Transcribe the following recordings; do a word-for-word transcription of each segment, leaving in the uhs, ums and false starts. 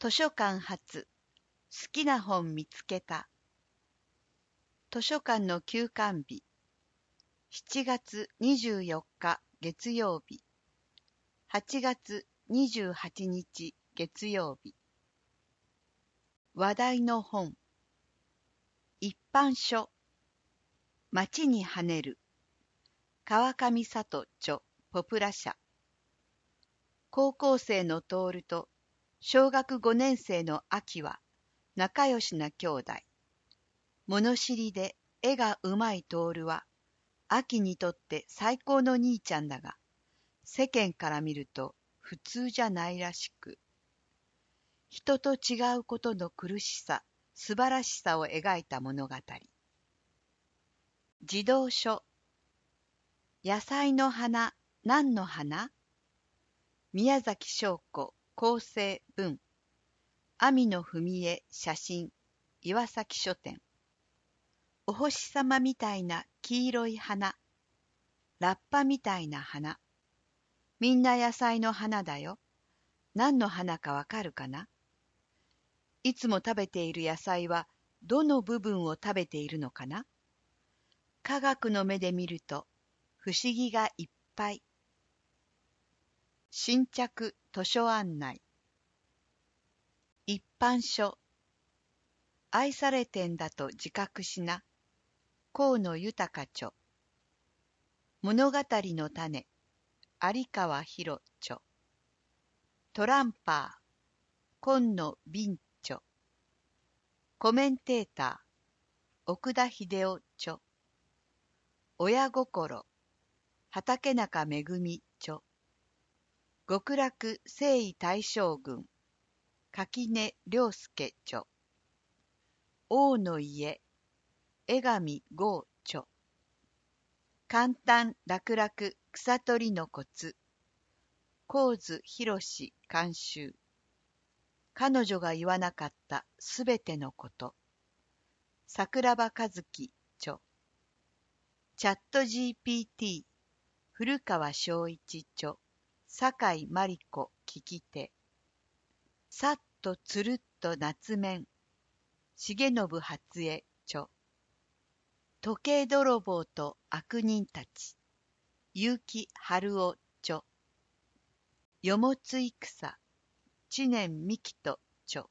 図書館発好きな本見つけた。図書館の休館日しちがつにじゅうよっか月曜日、はちがつにじゅうはちにち月曜日。話題の本、一般書、街に跳ねる、川上里著ポプラ社。高校生の徹と小学ごねん生の秋は仲良しな兄弟。物知りで絵がうまい徹は秋にとって最高の兄ちゃんだが、世間から見ると普通じゃないらしく、人と違うことの苦しさ、素晴らしさを描いた物語。児童書、野菜の花、何の花？宮崎翔子、構成文。網野文江、写真。岩崎書店。お星様みたいな黄色い花。ラッパみたいな花。みんな野菜の花だよ。何の花かわかるかな？いつも食べている野菜はどの部分を食べているのかな？科学の目で見ると不思議がいっぱい。新着図書案内。一般書。愛されてんだと自覚しな。河野豊著。物語の種。有川博著。トランパー。今野敏著。コメンテーター。奥田秀夫著。親心。畠中めぐみ著。極楽征夷大将軍。垣根良介著。王の家。江上剛著。簡単楽々草取りのコツ。神津博士監修。彼女が言わなかったすべてのこと。桜庭和樹著。チャット ジーピーティー。古川正一著。酒井真理子聞き手。さっとつるっと夏面。重信初江著。時計泥棒と悪人たち。結城春夫著。よもつ戦。知念美希と著。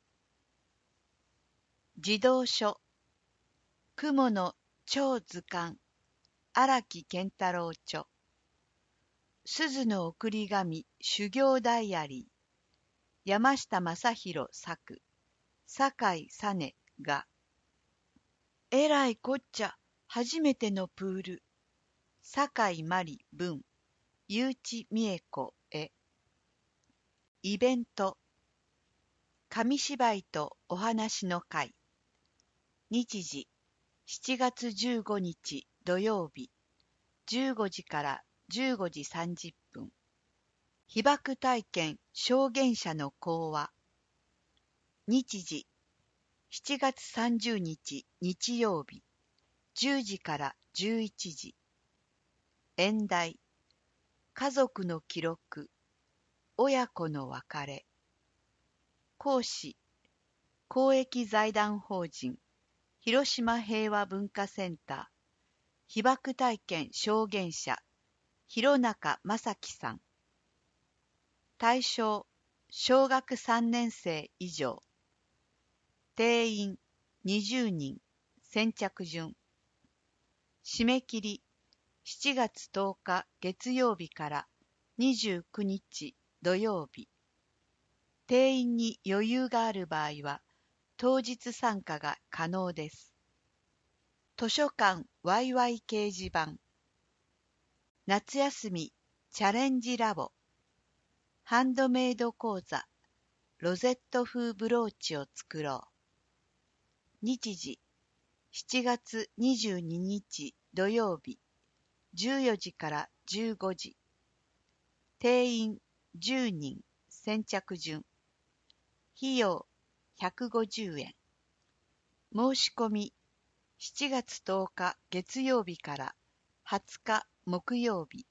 児童書。雲の超図鑑。荒木健太郎著。鈴の送り紙修行ダイアリー。山下正弘作。酒井実が。えらいこっちゃ、初めてのプール。酒井真理文。結内美恵子絵。イベント。紙芝居とお話の会。日時しちがつじゅうごにち土曜日じゅうごじからじゅうごじさんじゅっぷん。被爆体験証言者の講話。日時しちがつさんじゅうにち日曜日じゅうじからじゅういちじ。演題。家族の記録。親子の別れ。講師。公益財団法人広島平和文化センター被爆体験証言者弘中正樹さん。対象小学さんねん生以上。定員にじゅうにん。先着順。締め切りしちがつとおか月曜日からにじゅうくにち土曜日。定員に余裕がある場合は当日参加が可能です。図書館ワイワイ掲示板。夏休みチャレンジラボ。ハンドメイド講座ロゼット風ブローチを作ろう。日時しちがつにじゅうににち土曜日じゅうよじからじゅうごじ。定員じゅうにん。先着順。費用ひゃくごじゅうえん。申し込みしちがつとおか月曜日からはつか木曜日。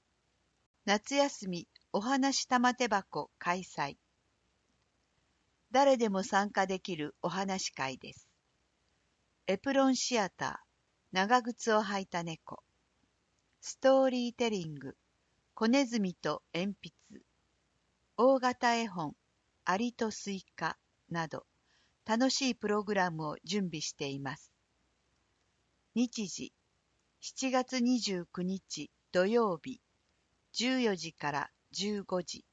夏休みお話玉手箱開催。 誰でも参加できるお話し会です。エプロンシアター、長靴を履いた猫、ストーリーテリング、小ネズミと鉛筆、大型絵本、アリとスイカなど、楽しいプログラムを準備しています。日時、しちがつにじゅうくにち土曜日、じゅうよじからじゅうごじ。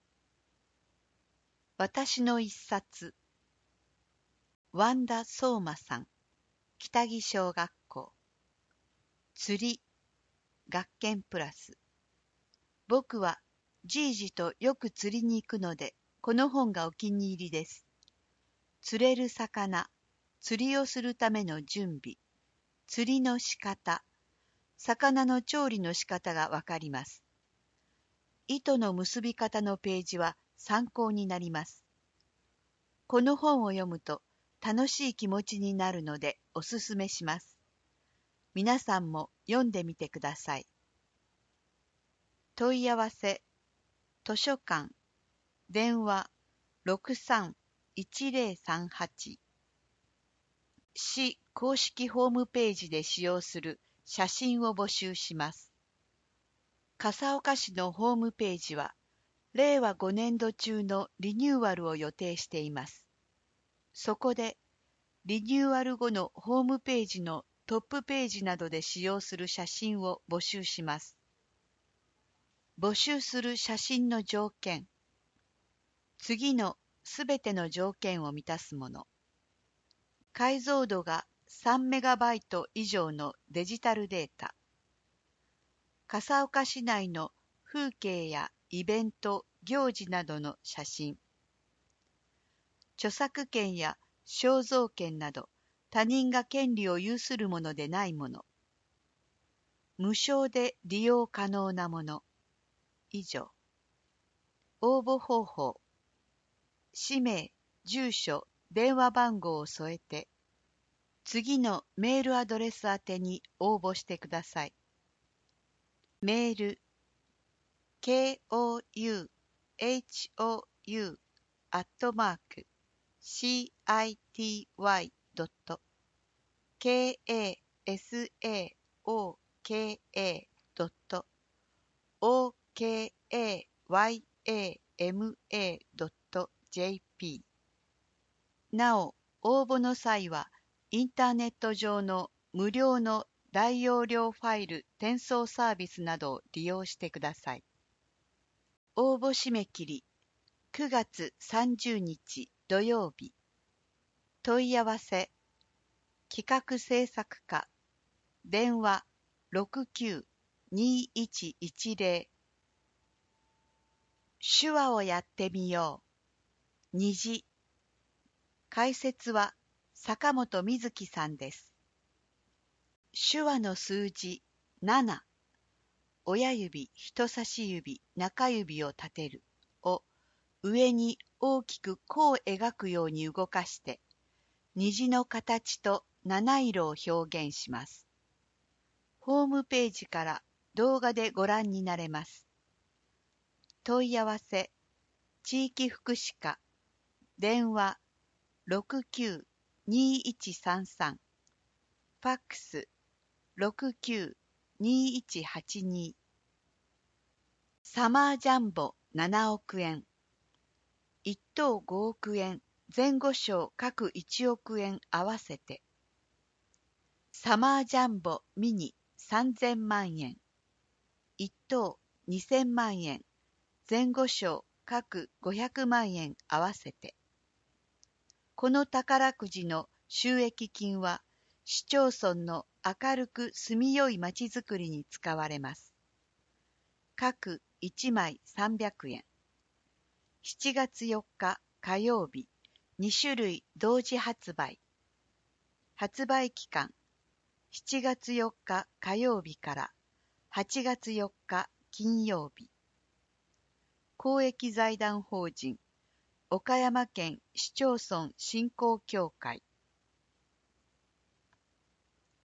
私の一冊、ワンダ・ソーマさん、北木小学校。釣り、学研プラス。僕はじいじとよく釣りに行くので、この本がお気に入りです。釣れる魚、釣りをするための準備、釣りの仕方、魚の調理の仕方がわかります。糸の結び方のページは参考になります。この本を読むと楽しい気持ちになるのでおすすめします。皆さんも読んでみてください。問い合わせ、図書館、電話 ろくさんいちぜろさんはち。市公式ホームページで使用する写真を募集します。笠岡市のホームページは、れいわごねんど中のリニューアルを予定しています。そこで、リニューアル後のホームページのトップページなどで使用する写真を募集します。募集する写真の条件。次のすべての条件を満たすもの。解像度がさんメガバイト以上のデジタルデータ。笠岡市内の風景やイベント、行事などの写真。著作権や肖像権など他人が権利を有するものでないもの。無償で利用可能なもの。以上。応募方法。氏名、住所、電話番号を添えて、次のメールアドレス宛てに応募してください。メール、ケーオーユーエイチオーユー アットマーク シーアイティーワイ ドット ケーエーエスエーオーケーエー ドット オーケーエーワイエーエムエー ドット ジェーピー。なお、応募の際は、インターネット上の無料の大容量ファイル転送サービスなどを利用してください。応募締め切りくがつさんじゅうにち土曜日。問い合わせ企画制作課電話 ろくきゅうにいちいちぜろ。手話をやってみよう。虹。解説は坂本瑞希さんです。手話の数字なな。親指、人差し指、中指を立てるを上に大きく弧を描くように動かして、虹の形と七色を表現します。ホームページから動画でご覧になれます。問い合わせ、地域福祉課、電話 ろくきゅうにいちさんさん、ファックス ろくきゅうにいちはちに。サマージャンボななおくえん。いっ等ごおくえん、前後賞各いちおくえん合わせて。サマージャンボミニさんぜんまんえん。いっ等にせんまんえん、前後賞各ごひゃくまんえん合わせて。この宝くじの収益金は、市町村の明るく住みよいまちづくりに使われます。各いちまいさんびゃくえん。しちがつよっか火曜日、にしゅるい同時発売。発売期間、しちがつよっか火曜日からはちがつよっか金曜日。公益財団法人岡山県市町村振興協会